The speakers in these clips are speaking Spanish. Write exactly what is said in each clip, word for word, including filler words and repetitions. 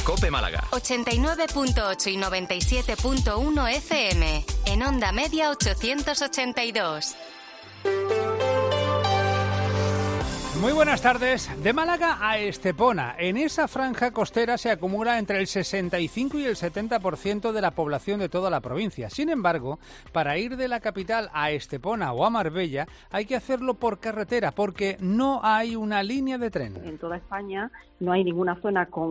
COPE Málaga. ochenta y nueve punto ocho y noventa y siete punto uno F M. En onda media ochocientos ochenta y dos. Muy buenas tardes. De Málaga a Estepona, en esa franja costera se acumula entre el sesenta y cinco y el setenta por ciento de la población de toda la provincia. Sin embargo, para ir de la capital a Estepona o a Marbella hay que hacerlo por carretera porque no hay una línea de tren. En toda España no hay ninguna zona con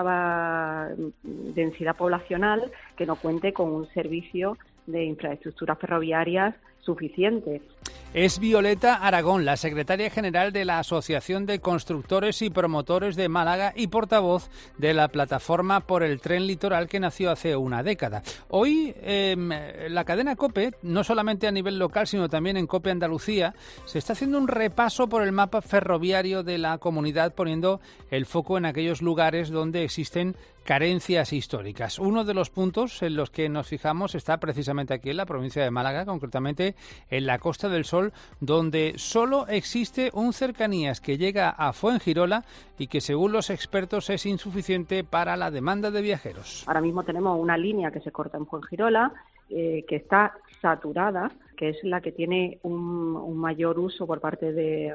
esta densidad poblacional que no cuente con un servicio de infraestructuras ferroviarias suficiente. Es Violeta Aragón, la secretaria general de la Asociación de Constructores y Promotores de Málaga y portavoz de la plataforma por el tren litoral que nació hace una década. Hoy eh, la cadena COPE, no solamente a nivel local sino también en COPE Andalucía, se está haciendo un repaso por el mapa ferroviario de la comunidad, poniendo el foco en aquellos lugares donde existen carencias históricas. Uno de los puntos en los que nos fijamos está precisamente aquí en la provincia de Málaga, concretamente en la Costa del Sol, donde solo existe un cercanías que llega a Fuengirola y que según los expertos es insuficiente para la demanda de viajeros. Ahora mismo tenemos una línea que se corta en Fuengirola, eh, que está saturada, que es la que tiene un, un mayor uso por parte de...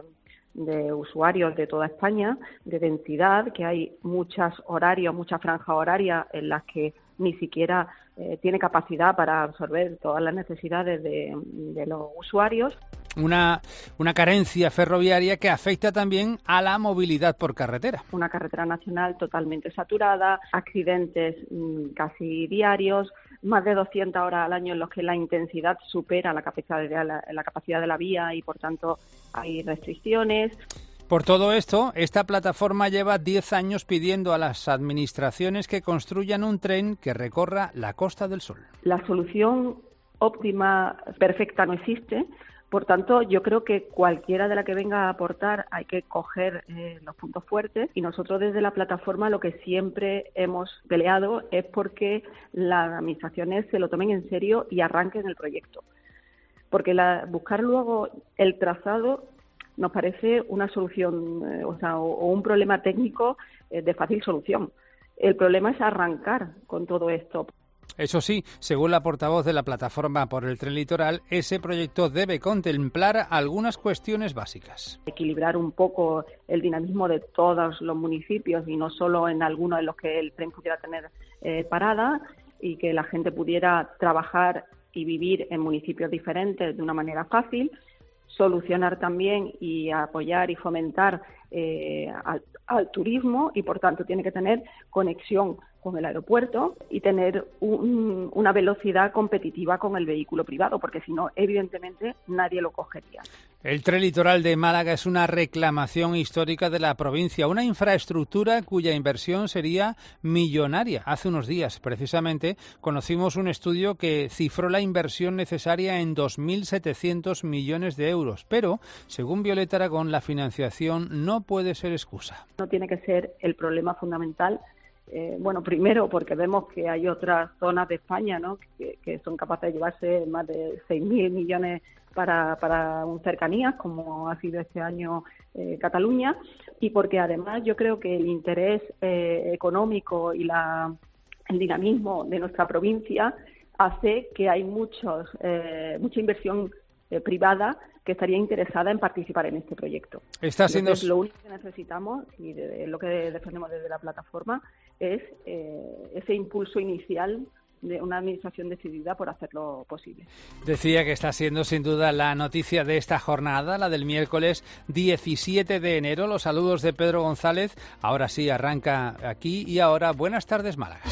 de usuarios de toda España, de densidad, que hay muchos horarios, muchas franjas horarias en las que ni siquiera eh, tiene capacidad para absorber todas las necesidades de, de los usuarios. Una, una carencia ferroviaria que afecta también a la movilidad por carretera. Una carretera nacional totalmente saturada, accidentes mmm, casi diarios, más de doscientas horas al año en los que la intensidad supera la capacidad de la, la capacidad de la vía y, por tanto, hay restricciones. Por todo esto, esta plataforma lleva diez años pidiendo a las administraciones que construyan un tren que recorra la Costa del Sol. La solución óptima, perfecta, no existe. Por tanto, yo creo que cualquiera de la que venga a aportar hay que coger eh, los puntos fuertes, y nosotros desde la plataforma lo que siempre hemos peleado es porque las administraciones se lo tomen en serio y arranquen el proyecto. Porque la, buscar luego el trazado nos parece una solución, eh, o sea, o, o un problema técnico eh, de fácil solución. El problema es arrancar con todo esto. Eso sí, según la portavoz de la plataforma por el tren litoral, ese proyecto debe contemplar algunas cuestiones básicas. Equilibrar un poco el dinamismo de todos los municipios y no solo en algunos en los que el tren pudiera tener eh, parada, y que la gente pudiera trabajar y vivir en municipios diferentes de una manera fácil. Solucionar también y apoyar y fomentar eh, al, al turismo, y por tanto tiene que tener conexión con el aeropuerto y tener un, una velocidad competitiva con el vehículo privado, porque si no, evidentemente, nadie lo cogería. El tren litoral de Málaga es una reclamación histórica de la provincia, una infraestructura cuya inversión sería millonaria. Hace unos días, precisamente, conocimos un estudio que cifró la inversión necesaria en dos mil setecientos millones de euros, pero, según Violeta Aragón, la financiación no puede ser excusa. No tiene que ser el problema fundamental. Eh, bueno, primero porque vemos que hay otras zonas de España, ¿no?, que, que son capaces de llevarse más de seis mil millones para, para un cercanías, como ha sido este año eh, Cataluña, y porque además yo creo que el interés eh, económico y la, el dinamismo de nuestra provincia hace que hay muchos, eh, mucha inversión eh, privada que estaría interesada en participar en este proyecto. Está siendo... Entonces, lo único que necesitamos, y de, de, lo que defendemos desde la plataforma, es eh, ese impulso inicial de una administración decidida por hacerlo posible. Decía que está siendo sin duda la noticia de esta jornada, la del miércoles diecisiete de enero. Los saludos de Pedro González. Ahora sí, arranca aquí y ahora. Buenas tardes, Málaga.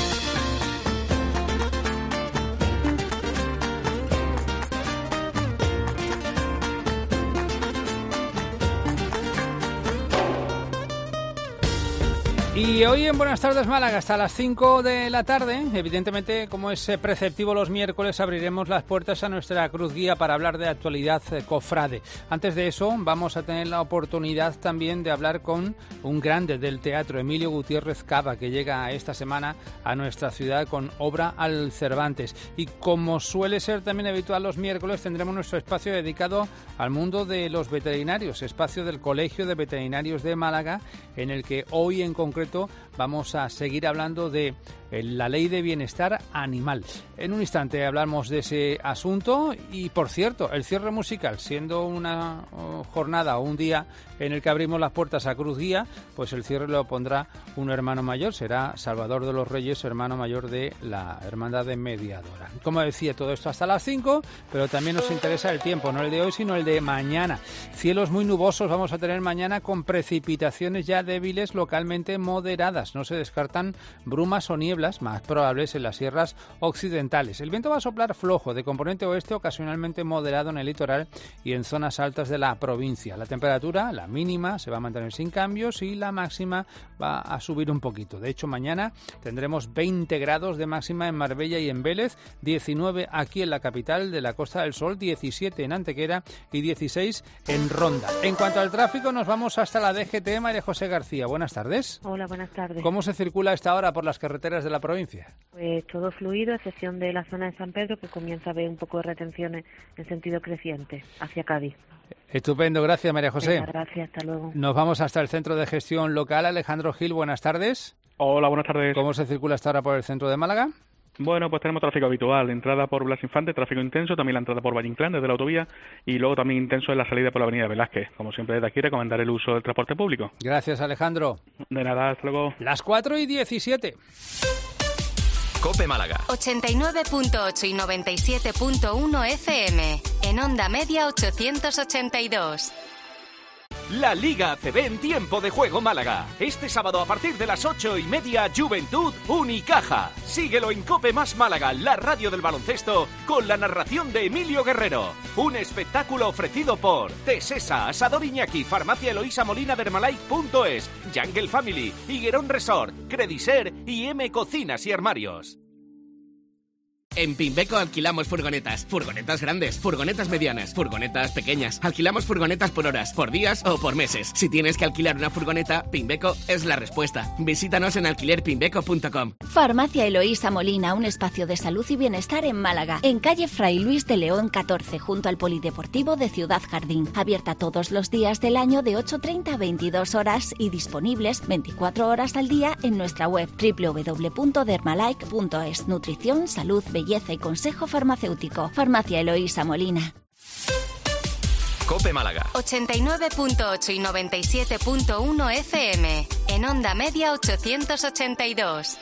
Y hoy en Buenas tardes Málaga hasta las cinco de la tarde, evidentemente, como es preceptivo los miércoles, abriremos las puertas a nuestra cruz guía para hablar de actualidad cofrade. Antes de eso, vamos a tener la oportunidad también de hablar con un grande del teatro, Emilio Gutiérrez Cava, que llega esta semana a nuestra ciudad con obra al Cervantes. Y como suele ser también habitual los miércoles, tendremos nuestro espacio dedicado al mundo de los veterinarios, espacio del Colegio de Veterinarios de Málaga, en el que hoy en concreto concreto vamos a seguir hablando de la Ley de Bienestar Animal. En un instante hablamos de ese asunto y, por cierto, el cierre musical, siendo una jornada o un día en el que abrimos las puertas a Cruz Guía, pues el cierre lo pondrá un hermano mayor, será Salvador de los Reyes, hermano mayor de la Hermandad de Mediadora. Como decía, todo esto hasta las cinco, pero también nos interesa el tiempo, no el de hoy, sino el de mañana. Cielos muy nubosos vamos a tener mañana con precipitaciones ya débiles, localmente moderadas. No se descartan brumas o nieblas más probables en las sierras occidentales. El viento va a soplar flojo, de componente oeste, ocasionalmente moderado en el litoral y en zonas altas de la provincia. La temperatura, la mínima, se va a mantener sin cambios y la máxima va a subir un poquito. De hecho, mañana tendremos veinte grados de máxima en Marbella y en Vélez, diecinueve aquí en la capital de la Costa del Sol, diecisiete en Antequera y dieciséis en Ronda. En cuanto al tráfico, nos vamos hasta la D G T. María José García, buenas tardes. Hola, buenas tardes. ¿Cómo se circula a esta hora por las carreteras de la provincia? Pues todo fluido, a excepción de la zona de San Pedro, que comienza a haber un poco de retenciones en sentido creciente hacia Cádiz. Estupendo, gracias María José. Venga, gracias, hasta luego. Nos vamos hasta el Centro de Gestión Local. Alejandro Gil, buenas tardes. Hola, buenas tardes. ¿Cómo se circula hasta ahora por el centro de Málaga? Bueno, pues tenemos tráfico habitual, entrada por Blas Infante, tráfico intenso, también la entrada por Valle Inclán desde la autovía y luego también intenso en la salida por la avenida Velázquez. Como siempre desde aquí recomendar el uso del transporte público. Gracias Alejandro. De nada, hasta luego. Las cuatro y diecisiete. COPE Málaga. ochenta y nueve punto ocho y noventa y siete punto uno F M. En onda media ochocientos ochenta y dos. La Liga A C B en tiempo de juego Málaga. Este sábado a partir de las ocho y media, Juventud Unicaja. Síguelo en COPE Más Málaga, la radio del baloncesto, con la narración de Emilio Guerrero. Un espectáculo ofrecido por Tesesa, Asador Iñaki, Farmacia Eloísa Molina de Hermalike punto es, Jungle Family, Higuerón Resort, Crediser y M Cocinas y Armarios. En Pimbeco alquilamos furgonetas, furgonetas grandes, furgonetas medianas, furgonetas pequeñas. Alquilamos furgonetas por horas, por días o por meses. Si tienes que alquilar una furgoneta, Pimbeco es la respuesta. Visítanos en alquiler pimbeco punto com. Farmacia Eloísa Molina, un espacio de salud y bienestar en Málaga, en calle Fray Luis de León catorce, junto al Polideportivo de Ciudad Jardín. Abierta todos los días del año de ocho treinta a veintidós horas y disponibles veinticuatro horas al día en nuestra web doble u doble u doble u punto dermalike punto es. Nutrición, salud, belleza y consejo farmacéutico. Farmacia Eloísa Molina. COPE Málaga. ochenta y nueve punto ocho y noventa y siete punto uno F M. En onda media ochocientos ochenta y dos.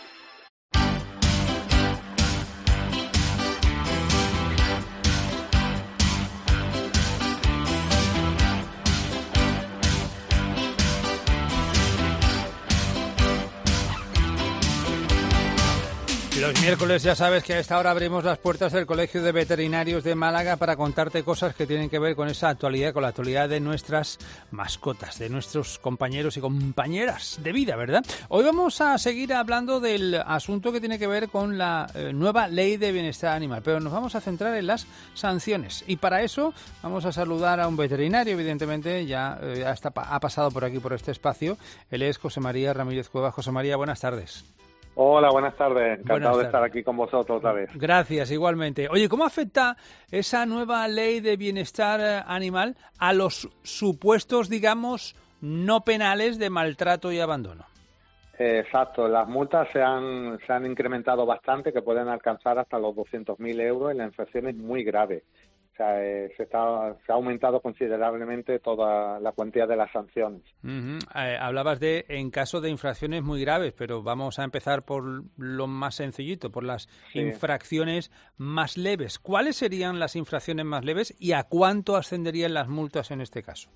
Los miércoles ya sabes que a esta hora abrimos las puertas del Colegio de Veterinarios de Málaga para contarte cosas que tienen que ver con esa actualidad, con la actualidad de nuestras mascotas, de nuestros compañeros y compañeras de vida, ¿verdad? Hoy vamos a seguir hablando del asunto que tiene que ver con la eh, nueva Ley de Bienestar Animal, pero nos vamos a centrar en las sanciones y para eso vamos a saludar a un veterinario, evidentemente, ya, eh, ya está, ha pasado por aquí, por este espacio. Él es José María Ramírez Cuevas. José María, buenas tardes. Hola, buenas tardes. Encantado buenas tardes. de estar aquí con vosotros otra vez. Gracias, igualmente. Oye, ¿cómo afecta esa nueva ley de bienestar animal a los supuestos, digamos, no penales de maltrato y abandono? Eh, exacto. Las multas se han, se han incrementado bastante, que pueden alcanzar hasta los doscientos mil euros en las infracciones muy graves. O sea, eh, se, está, se ha aumentado considerablemente toda la cuantía de las sanciones. Uh-huh. Eh, hablabas de en caso de infracciones muy graves, pero vamos a empezar por lo más sencillito, por las sí. infracciones más leves. ¿Cuáles serían las infracciones más leves y a cuánto ascenderían las multas en este caso?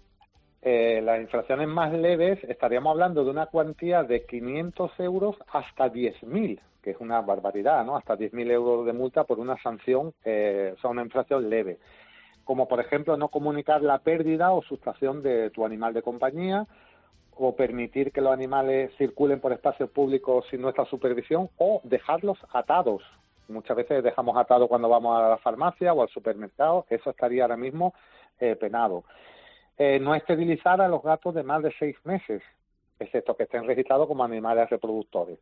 Eh, las infracciones más leves estaríamos hablando de una cuantía de quinientos euros hasta diez mil, que es una barbaridad, ¿no? Hasta diez mil euros de multa por una sanción, eh, o sea, una infracción leve. Como, por ejemplo, no comunicar la pérdida o sustracción de tu animal de compañía, o permitir que los animales circulen por espacios públicos sin nuestra supervisión, o dejarlos atados. Muchas veces dejamos atados cuando vamos a la farmacia o al supermercado, eso estaría ahora mismo eh, penado. Eh, no esterilizar a los gatos de más de seis meses, excepto que estén registrados como animales reproductores.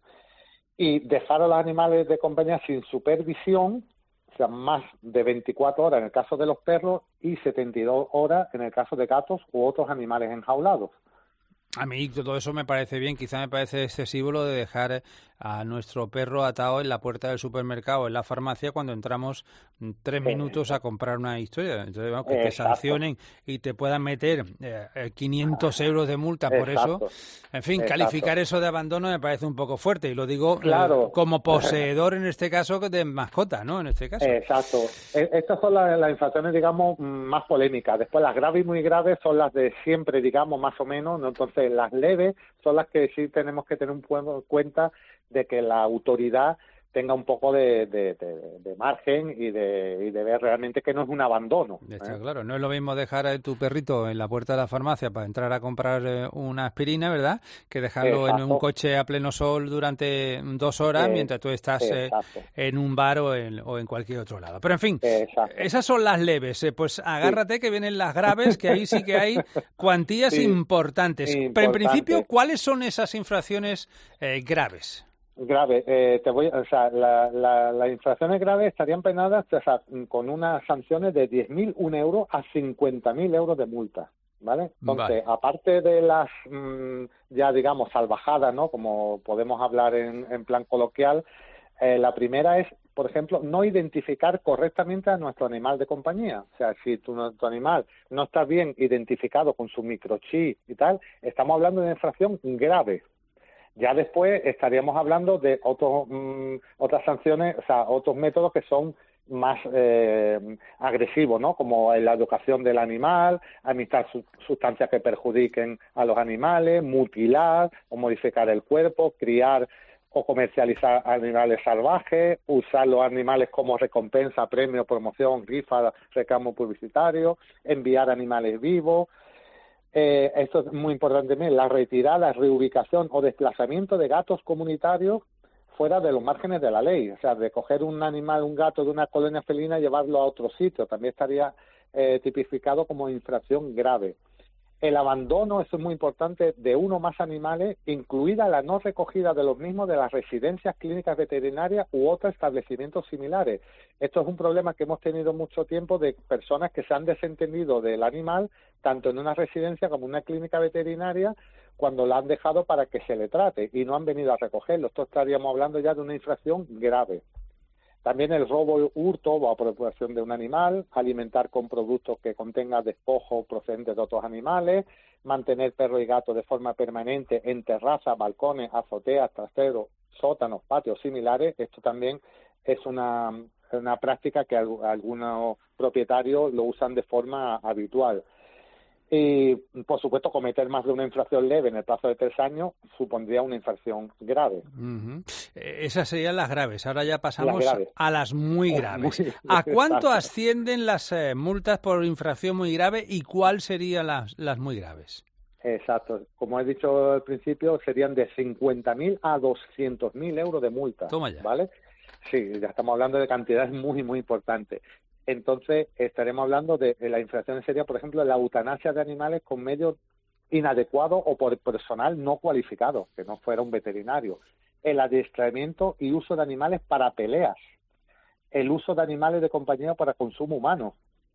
Y dejar a los animales de compañía sin supervisión, o sea, más de veinticuatro horas en el caso de los perros y setenta y dos horas en el caso de gatos u otros animales enjaulados. A mí todo eso me parece bien, quizá me parece excesivo lo de dejar a nuestro perro atado en la puerta del supermercado o en la farmacia cuando entramos tres minutos a comprar una historia. Entonces, bueno, que te sancionen y te puedan meter eh, quinientos euros de multa por Exacto. eso. En fin, Exacto. calificar eso de abandono me parece un poco fuerte y lo digo claro. eh, como poseedor en este caso de mascota, ¿no? En este caso. Exacto. Estas son las, las infracciones, digamos, más polémicas. Después las graves y muy graves son las de siempre, digamos, más o menos, ¿no? Entonces las leves son las que sí tenemos que tener un en cuenta de que la autoridad tenga un poco de, de, de, de margen y de, y de ver realmente que no es un abandono. Está ¿eh? claro, no es lo mismo dejar a tu perrito en la puerta de la farmacia para entrar a comprar eh, una aspirina, ¿verdad?, que dejarlo Exacto. en un coche a pleno sol durante dos horas eh, mientras tú estás eh, en un bar o en, o en cualquier otro lado. Pero en fin, Exacto. esas son las leves. Eh, pues agárrate sí. que vienen las graves, que ahí sí que hay cuantías sí. importantes. Importante. Pero en principio, ¿cuáles son esas infracciones eh, graves? Grave, eh, te voy, o sea, la, la, las infracciones graves estarían penadas, o sea, con unas sanciones de diez mil un euro a cincuenta mil euros de multa, ¿vale? Entonces, vale. aparte de las, mmm, ya digamos, salvajadas, ¿no?, como podemos hablar en, en plan coloquial, eh, la primera es, por ejemplo, no identificar correctamente a nuestro animal de compañía. O sea, si tu, tu animal no está bien identificado con su microchip y tal, estamos hablando de una infracción grave. Ya después estaríamos hablando de otros, mmm, otras sanciones, o sea, otros métodos que son más eh, agresivos, ¿no? Como la educación del animal, administrar su, sustancias que perjudiquen a los animales, mutilar o modificar el cuerpo, criar o comercializar animales salvajes, usar los animales como recompensa, premio, promoción, rifa, reclamo publicitario, enviar animales vivos. Eh, esto es muy importante también, la retirada, reubicación o desplazamiento de gatos comunitarios fuera de los márgenes de la ley. O sea, de coger un animal, un gato de una colonia felina y llevarlo a otro sitio, también estaría eh, tipificado como infracción grave. El abandono, eso es muy importante, de uno o más animales, incluida la no recogida de los mismos de las residencias clínicas veterinarias u otros establecimientos similares. Esto es un problema que hemos tenido mucho tiempo de personas que se han desentendido del animal, tanto en una residencia como en una clínica veterinaria, cuando la han dejado para que se le trate y no han venido a recogerlo. Esto estaríamos hablando ya de una infracción grave. También el robo, hurto o apropiación de un animal, alimentar con productos que contengan despojos procedentes de otros animales, mantener perro y gato de forma permanente en terrazas, balcones, azoteas, trasteros, sótanos, patios similares. Esto también es una, una práctica que algunos propietarios lo usan de forma habitual. Y, por supuesto, cometer más de una infracción leve en el plazo de tres años supondría una infracción grave. Uh-huh. Esas serían las graves. Ahora ya pasamos las a las muy graves. Muy, ¿A cuánto exacto. ascienden las eh, multas por infracción muy grave y cuáles serían las, las muy graves? Exacto. Como he dicho al principio, serían de cincuenta mil a doscientos mil euros de multa. Toma ya. ¿Vale? Sí, ya estamos hablando de cantidades muy, muy importantes. Entonces, estaremos hablando de, de la infracción sería, por ejemplo, la eutanasia de animales con medios inadecuados o por personal no cualificado, que no fuera un veterinario. El adiestramiento y uso de animales para peleas. El uso de animales de compañía para consumo humano.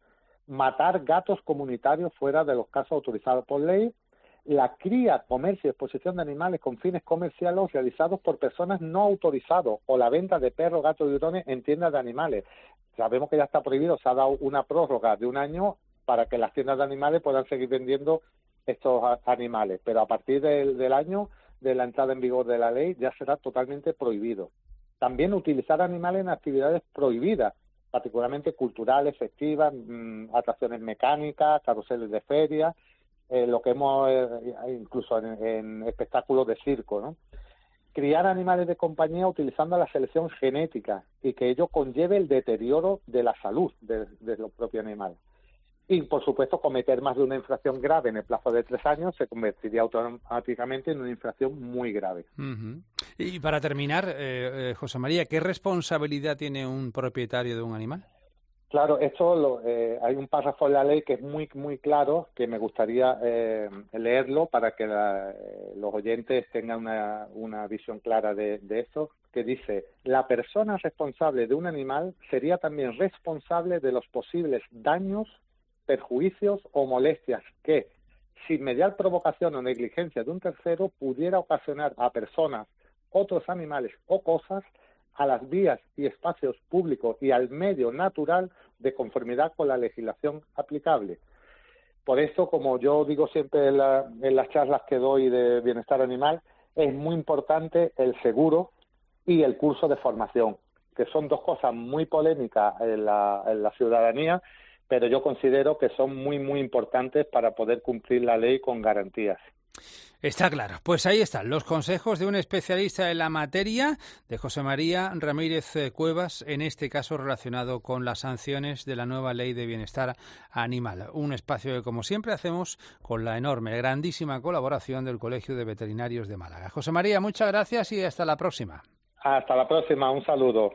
Matar gatos comunitarios fuera de los casos autorizados por ley. La cría, comercio y exposición de animales con fines comerciales realizados por personas no autorizadas o la venta de perros, gatos y hurones en tiendas de animales. Sabemos que ya está prohibido, se ha dado una prórroga de un año para que las tiendas de animales puedan seguir vendiendo estos animales, pero a partir del, del año de la entrada en vigor de la ley ya será totalmente prohibido. También utilizar animales en actividades prohibidas, particularmente culturales, festivas, mmm, atracciones mecánicas, carruseles de feria, eh, lo que hemos, eh, incluso en, en espectáculos de circo, ¿no? Criar animales de compañía utilizando la selección genética y que ello conlleve el deterioro de la salud de, de los propios animales. Y, por supuesto, cometer más de una infracción grave en el plazo de tres años se convertiría automáticamente en una infracción muy grave. Uh-huh. Y para terminar, eh, eh, José María, ¿qué responsabilidad tiene un propietario de un animal? Claro, esto lo, eh, hay un párrafo en la ley que es muy muy claro, que me gustaría eh, leerlo para que la, eh, los oyentes tengan una, una visión clara de, de esto, que dice: la persona responsable de un animal sería también responsable de los posibles daños, perjuicios o molestias que, sin mediar provocación o negligencia de un tercero, pudiera ocasionar a personas, otros animales o cosas a las vías y espacios públicos y al medio natural de conformidad con la legislación aplicable. Por eso, como yo digo siempre en, la, en las charlas que doy de bienestar animal, es muy importante el seguro y el curso de formación, que son dos cosas muy polémicas en la, en la ciudadanía, pero yo considero que son muy, muy importantes para poder cumplir la ley con garantías. Está claro. Pues ahí están los consejos de un especialista en la materia, de José María Ramírez Cuevas, en este caso relacionado con las sanciones de la nueva Ley de Bienestar Animal. Un espacio que, como siempre, hacemos con la enorme, grandísima colaboración del Colegio de Veterinarios de Málaga. José María, muchas gracias y hasta la próxima. Hasta la próxima. Un saludo.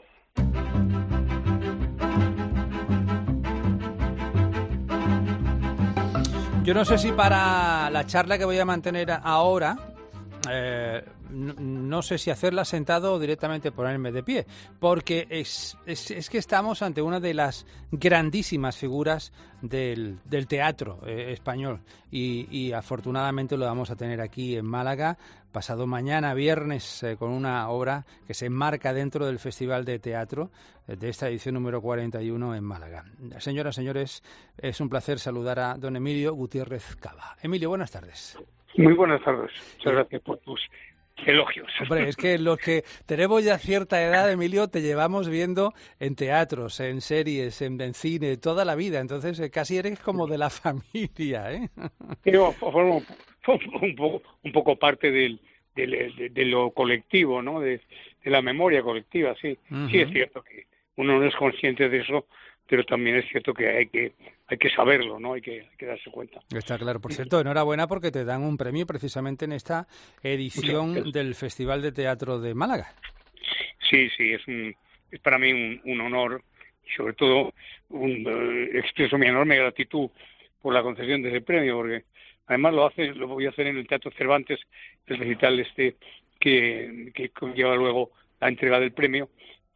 Yo no sé si para la charla que voy a mantener ahora, eh, no, no sé si hacerla sentado o directamente ponerme de pie, porque es, es, es que estamos ante una de las grandísimas figuras del, del teatro eh, español y, y afortunadamente lo vamos a tener aquí en Málaga pasado mañana viernes eh, con una obra que se enmarca dentro del Festival de Teatro eh, de esta edición número cuarenta y uno en Málaga. Señoras, señores, es un placer saludar a don Emilio Gutiérrez Cava. Emilio, buenas tardes. Muy buenas tardes. Muchas gracias por tus elogios. Hombre, es que los que tenemos ya cierta edad, Emilio, te llevamos viendo en teatros, en series, en, en cine, toda la vida. Entonces, eh, casi eres como de la familia, ¿eh? Yo formo un poco, un poco parte del, del, de, de lo colectivo, ¿no? De, de la memoria colectiva, sí. Uh-huh. Sí es cierto que uno no es consciente de eso, pero también es cierto que hay que hay que saberlo, ¿no? Hay que, hay que darse cuenta. Está claro. Por cierto, enhorabuena porque te dan un premio precisamente en esta edición del Festival de Teatro de Málaga. Sí, sí, es un es para mí un, un honor y sobre todo un, uh, expreso mi enorme gratitud por la concesión de ese premio, porque además lo hace lo voy a hacer en el Teatro Cervantes, el recital este que, que conlleva luego la entrega del premio,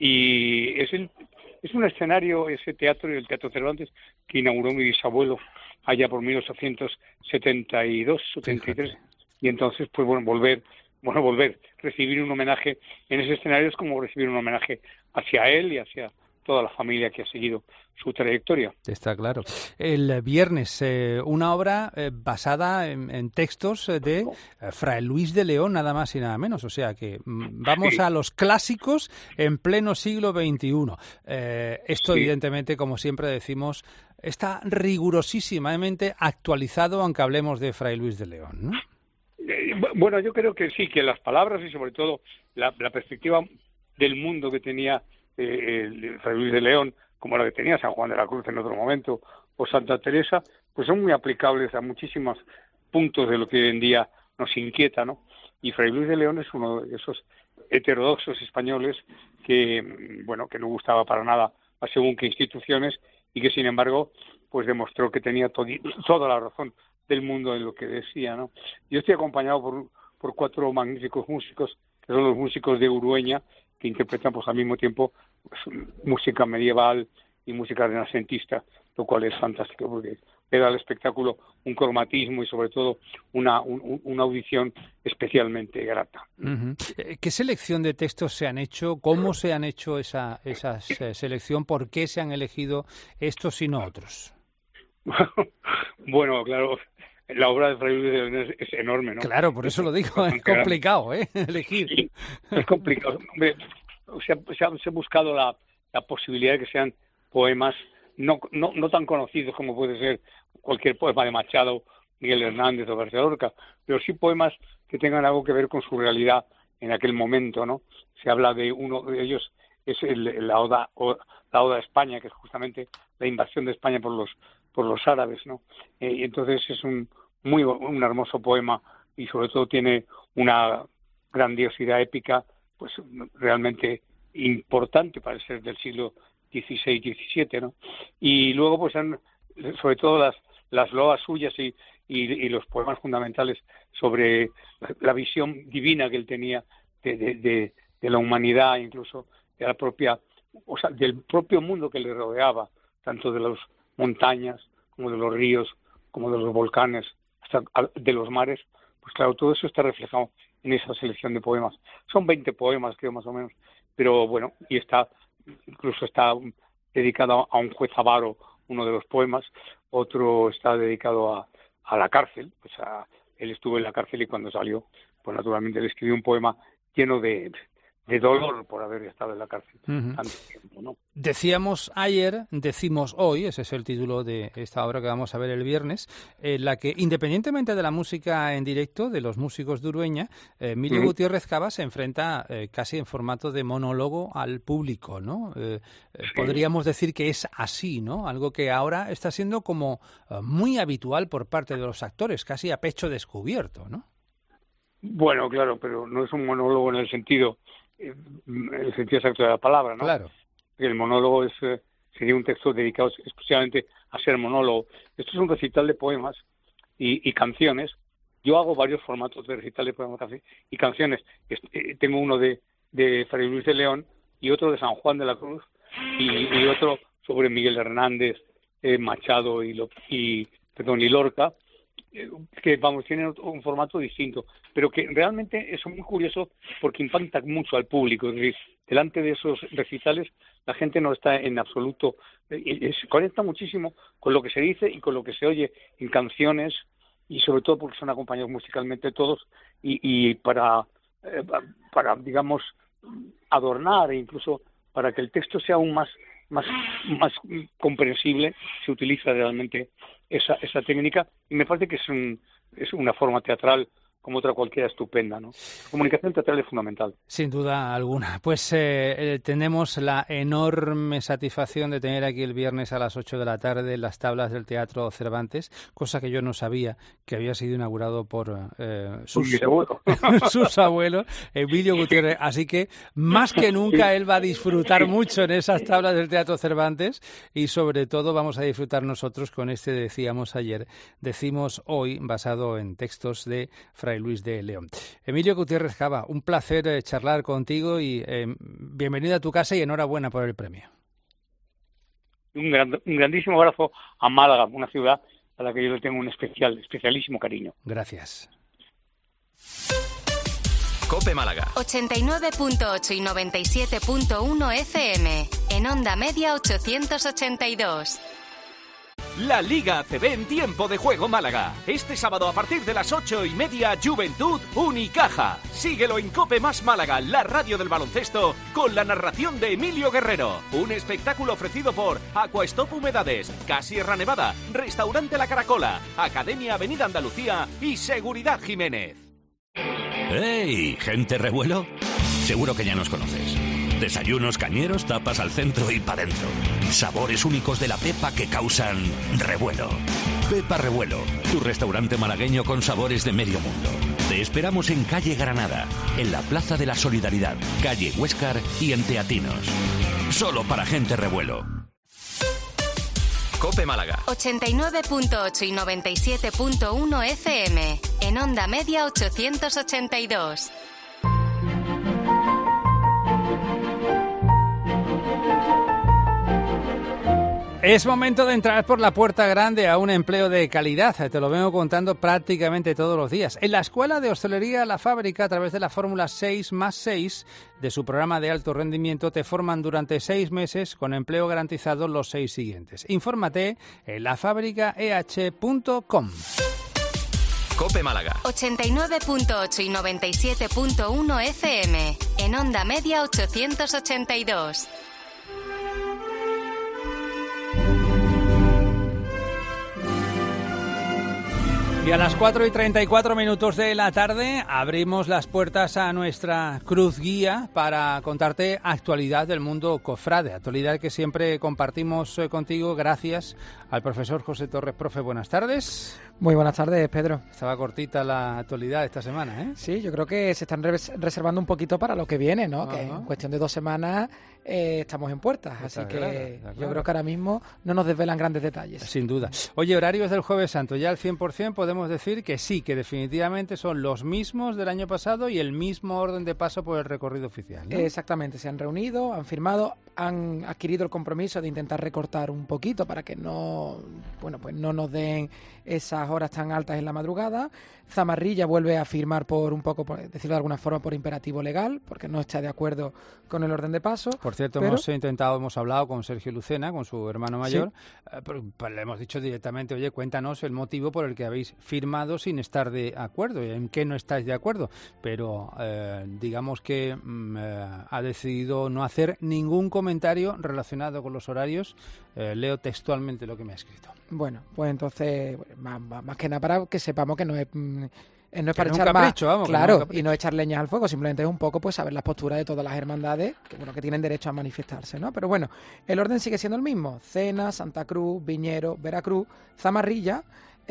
y es el Es un escenario, ese teatro, el Teatro Cervantes, que inauguró mi bisabuelo allá por mil ochocientos setenta y dos, setenta y tres. Fíjate. Y entonces, pues bueno, volver, bueno, volver, recibir un homenaje en ese escenario es como recibir un homenaje hacia él y hacia toda la familia que ha seguido su trayectoria. Está claro. El viernes, eh, una obra eh, basada en, en textos de eh, Fray Luis de León, nada más y nada menos. O sea que mm, vamos sí. a los clásicos en pleno siglo veintiuno. Eh, esto, sí. evidentemente, como siempre decimos, está rigurosísimamente actualizado, aunque hablemos de Fray Luis de León, ¿no? Eh, bueno, yo creo que sí, que las palabras y sobre todo la, la perspectiva del mundo que tenía eh, el Fray Luis de León, como la que tenía San Juan de la Cruz en otro momento, o Santa Teresa, pues son muy aplicables a muchísimos puntos de lo que hoy en día nos inquieta, ¿no? Y Fray Luis de León es uno de esos heterodoxos españoles que, bueno, que no gustaba para nada a según qué instituciones y que, sin embargo, pues demostró que tenía to- toda la razón del mundo en lo que decía, ¿no? Yo estoy acompañado por, por cuatro magníficos músicos, que son los músicos de Urueña, que interpretan pues al mismo tiempo pues, música medieval y música renacentista, lo cual es fantástico porque le da al espectáculo un cromatismo y sobre todo una, un, una audición especialmente grata. Uh-huh. ¿Qué selección de textos se han hecho? ¿Cómo se han hecho esa, esa selección? ¿Por qué se han elegido estos y no otros? Bueno, claro, la obra de Fray Luis de León es, es enorme, ¿no? Claro, por eso lo digo, es complicado, ¿eh? Elegir. Sí, es complicado. Hombre, se, ha, se, ha, se ha buscado la, la posibilidad de que sean poemas no, no, no tan conocidos como puede ser cualquier poema de Machado, Miguel Hernández o García Lorca, pero sí poemas que tengan algo que ver con su realidad en aquel momento, ¿no? Se habla de uno de ellos, es el, la, oda, o, la Oda a España, que es justamente la invasión de España por los por los árabes, ¿no? Eh, y entonces es un muy un hermoso poema y sobre todo tiene una grandiosidad épica pues realmente importante para ser del siglo dieciséis diecisiete, ¿no? Y luego pues han, sobre todo las las loas suyas y, y, y los poemas fundamentales sobre la, la visión divina que él tenía de, de, de, de la humanidad, incluso de la propia, o sea, del propio mundo que le rodeaba, tanto de las montañas como de los ríos, como de los volcanes, hasta de los mares, pues claro, todo eso está reflejado en esa selección de poemas. Son veinte poemas, creo, más o menos, pero bueno, y está, incluso está dedicado a un juez avaro, uno de los poemas, otro está dedicado a, a la cárcel, pues a, él estuvo en la cárcel y cuando salió, pues naturalmente le escribió un poema lleno de, de dolor por haber estado en la cárcel uh-huh. tanto tiempo, ¿no? Decíamos ayer, decimos hoy, ese es el título de esta obra que vamos a ver el viernes, en la que, independientemente de la música en directo, de los músicos de Urueña, eh, Emilio uh-huh. Gutiérrez Cava se enfrenta eh, casi en formato de monólogo al público, ¿no? Eh, sí. Podríamos decir que es así, ¿no? Algo que ahora está siendo como eh, muy habitual por parte de los actores, casi a pecho descubierto, ¿no? Bueno, claro, pero no es un monólogo en el sentido, en el sentido exacto de la palabra, ¿no? Claro. El monólogo es eh, sería un texto dedicado exclusivamente a ser monólogo. Esto es un recital de poemas y, y canciones. Yo hago varios formatos de recital de poemas y canciones. Eh, tengo uno de, de Fray Luis de León y otro de San Juan de la Cruz y, y otro sobre Miguel Hernández, eh, Machado y, lo, y, perdón, y Lorca, eh, que vamos, tienen un formato distinto, pero que realmente es muy curioso porque impacta mucho al público. Es decir, delante de esos recitales la gente no está en absoluto, eh, se conecta muchísimo con lo que se dice y con lo que se oye en canciones, y sobre todo porque son acompañados musicalmente todos, y, y para, eh, para, digamos, adornar e incluso para que el texto sea aún más, más, más comprensible, se utiliza realmente esa, esa técnica, y me parece que es, un, es una forma teatral como otra cualquiera estupenda, ¿no? La comunicación teatral es fundamental. Sin duda alguna. Pues eh, tenemos la enorme satisfacción de tener aquí el viernes a las ocho de la tarde las tablas del Teatro Cervantes, cosa que yo no sabía que había sido inaugurado por eh, sus, sus abuelos, Emilio Gutiérrez. Así que, más que nunca, él va a disfrutar mucho en esas tablas del Teatro Cervantes y, sobre todo, vamos a disfrutar nosotros con este, decíamos ayer, decimos hoy, basado en textos de Fray Luis de León. Emilio Gutiérrez Cava, un placer eh, charlar contigo y eh, bienvenido a tu casa y enhorabuena por el premio. Un, gran, un grandísimo abrazo a Málaga, una ciudad a la que yo le tengo un especial, especialísimo cariño. Gracias. COPE Málaga. ochenta y nueve punto ocho y noventa y siete punto uno F M. En onda media ochocientos ochenta y dos. La Liga A C B en tiempo de juego Málaga. Este sábado a partir de las ocho y media, Juventud Unicaja. Síguelo en COPE Más Málaga, la radio del baloncesto, con la narración de Emilio Guerrero. Un espectáculo ofrecido por Aquastop Humedades, Casierra Nevada, Restaurante La Caracola, Academia Avenida Andalucía y Seguridad Jiménez. ¡Hey! ¿Gente revuelo? Seguro que ya nos conoces. Desayunos cañeros, tapas al centro y para dentro. Sabores únicos de la Pepa que causan revuelo. Pepa Revuelo, tu restaurante malagueño con sabores de medio mundo. Te esperamos en calle Granada, en la Plaza de la Solidaridad, calle Huéscar y en Teatinos. Solo para gente revuelo. COPE Málaga. ochenta y nueve punto ocho y noventa y siete punto uno F M. En onda media ochocientos ochenta y dos. Es momento de entrar por la puerta grande a un empleo de calidad. Te lo vengo contando prácticamente todos los días. En la Escuela de Hostelería La Fábrica, a través de la fórmula seis más seis de su programa de alto rendimiento, te forman durante seis meses con empleo garantizado los seis siguientes. Infórmate en la fábrica e h punto com. COPE Málaga. ochenta y nueve punto ocho y noventa y siete punto uno F M. En onda media ochocientos ochenta y dos. Y a las cuatro y treinta y cuatro minutos de la tarde abrimos las puertas a nuestra cruz guía para contarte actualidad del mundo cofrade, actualidad que siempre compartimos contigo gracias al profesor José Torres. Profe, buenas tardes. Muy buenas tardes, Pedro. Estaba cortita la actualidad esta semana, ¿eh? Sí, yo creo que se están res- reservando un poquito para lo que viene, ¿no? Uh-huh. Que en cuestión de dos semanas eh, estamos en puertas, está así claro, que claro. Yo creo que ahora mismo no nos desvelan grandes detalles. Sin duda. Oye, horarios del Jueves Santo, ya al cien por ciento podemos podemos decir que sí, que definitivamente son los mismos del año pasado y el mismo orden de paso por el recorrido oficial, ¿no? Exactamente, se han reunido, han firmado, han adquirido el compromiso de intentar recortar un poquito para que no, bueno, pues no nos den esas horas tan altas en la madrugada. Zamarrilla vuelve a firmar por un poco, por decirlo de alguna forma, por imperativo legal, porque no está de acuerdo con el orden de paso. Por cierto, pero... hemos intentado, hemos hablado con Sergio Lucena, con su hermano mayor, sí. eh, pero, pues, le hemos dicho directamente, oye, cuéntanos el motivo por el que habéis firmado sin estar de acuerdo, y en qué no estáis de acuerdo, pero eh, digamos que mm, eh, ha decidido no hacer ningún comentario relacionado con los horarios. Eh, leo textualmente lo que me ha escrito. Bueno, pues entonces, más, más que nada para que sepamos que no es... Mm, Eh, no es que para no echar un capricho, más, vamos, claro, no y no echar leñas al fuego, simplemente es un poco pues saber las posturas de todas las hermandades que bueno que tienen derecho a manifestarse, ¿no? Pero bueno, el orden sigue siendo el mismo: Cena, Santa Cruz, Viñero, Veracruz, Zamarrilla,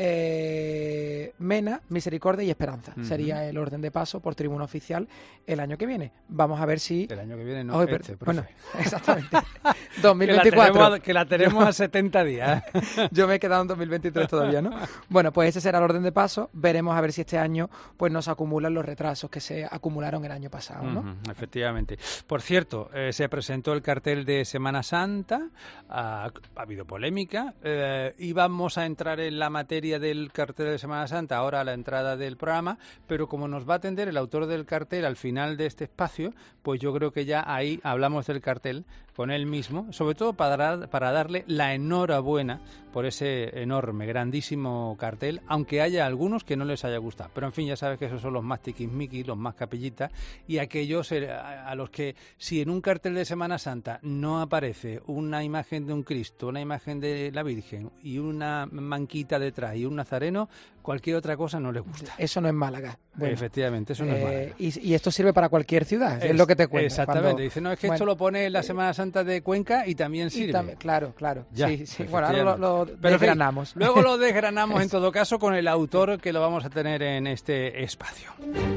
eh, Mena, Misericordia y Esperanza. Uh-huh. Sería el orden de paso por tribuna oficial el año que viene. Vamos a ver si... El año que viene no, Hoy, este, Bueno, exactamente. dos mil veinticuatro. Que la tenemos, que la tenemos a setenta días. Yo me he quedado en dos mil veintitrés todavía, ¿no? Bueno, pues ese será el orden de paso. Veremos a ver si este año pues nos acumulan los retrasos que se acumularon el año pasado, ¿no? Uh-huh, efectivamente. Por cierto, eh, se presentó el cartel de Semana Santa, ha, ha habido polémica, eh, íbamos a entrar en la materia del cartel de Semana Santa ahora a la entrada del programa, pero como nos va a atender el autor del cartel al final de este espacio, pues yo creo que ya ahí hablamos del cartel con él mismo, sobre todo para, dar, para darle la enhorabuena por ese enorme, grandísimo cartel, aunque haya algunos que no les haya gustado. Pero en fin, ya sabes que esos son los más tiquismiquis, los más capillitas, y aquellos a, a los que si en un cartel de Semana Santa no aparece una imagen de un Cristo, una imagen de la Virgen y una manquita detrás y un nazareno, cualquier otra cosa no les gusta. Eso no es Málaga. Bueno, efectivamente, eso no eh, es Málaga. Y, y esto sirve para cualquier ciudad, es, es lo que te cuento. Exactamente, cuando, dice, no, es que bueno, esto lo pone en la Semana Santa de Cuenca y también sirve. Y también, claro, claro. Ya, sí, sí. Bueno, ahora lo, lo Pero desgranamos. En fin, luego lo desgranamos en todo caso con el autor que lo vamos a tener en este espacio.